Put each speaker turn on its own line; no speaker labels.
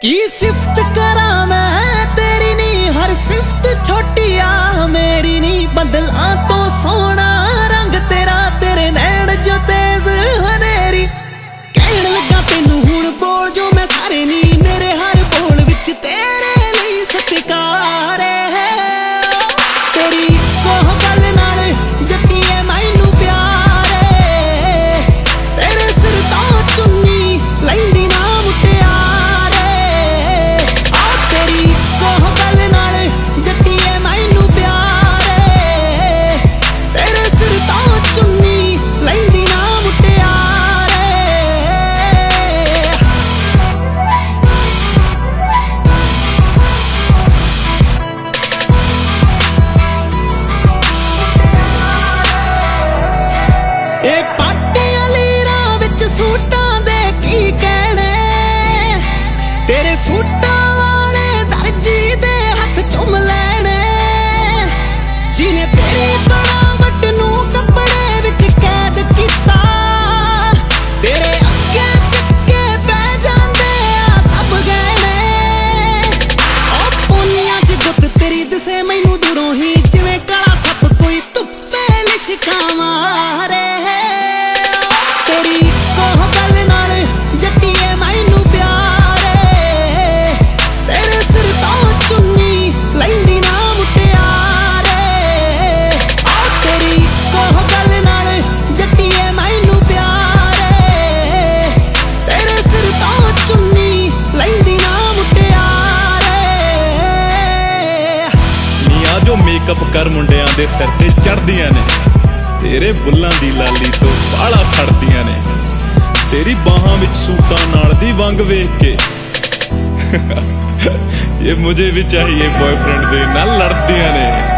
की सिफ्त करा मैं तेरी नी, हर सिफ्त छोटी आ मेरी नी। बदला तो सोना रंग तेरा, तेरे नैन जो तेज हनेरी। कहन लगा तेनू हुण बोल जो मैं सारे नी, मेरे हर बोल विच तेरे लिए सत्कार है। तेरी कोह गल नाल जट्टीए मैनू प्यार है, तेरे सिर तो चुन्नी लैंदी ना मुटियारे। आ तेरी कोह गल नाल जट्टीए मैनू प्यार है, तेरे सिर तो चुन्नी लैंदी ना मुटियारे। ए पाटियां लीरां विच सूटां दे की कहने, तेरे सूटां वाले दर्जी दे हथ चुम लैने। जिने तेरी बनावट नू कपड़े विच कैद कीता, तेरे अग्गे फिक्के पै जांदे आ सब गहने। ओ पुनियां च गुत तेरी दिसे मैनू दूरों ही, जिवें काला सप कोई धुप्पे लिशका मारे। तेरी कोह गल नाल जट्टीए मैनू प्यार है, तेरे सिर तो चुन्नी लैंदी ना मुटियारे। आ तेरी कोह गल नाल जट्टीए मैनू प्यार है, तेरे सिर तो चुन्नी लैंदी ना मुटियारे।
ਨੀਆਂ ਜੋ ਮੇਕਅਪ ਕਰ ਮੁੰਡਿਆਂ ਦੇ ਸਿਰ ਤੇ ਚੜਦੀਆਂ ਨੇ, ਤੇਰੇ ਬੁੱਲਾਂ ਦੀ ਲਾਲੀ ਤੋਂ ਬਾਹਲਾ ਖੜਦੀਆਂ ਨੇ। ਤੇਰੀ ਬਾਹਾਂ ਵਿੱਚ ਸੂਟਾਂ ਨਾਲ ਦੀ ਵੰਗ ਵੇਖ ਕੇ ਇਹ ਮੁਝੇ ਵੀ ਚਾਹੀਏ ਬॉयਫ੍ਰੈਂਡ ਦੇ ਨਾਲ ਲੜਦੀਆਂ ਨੇ।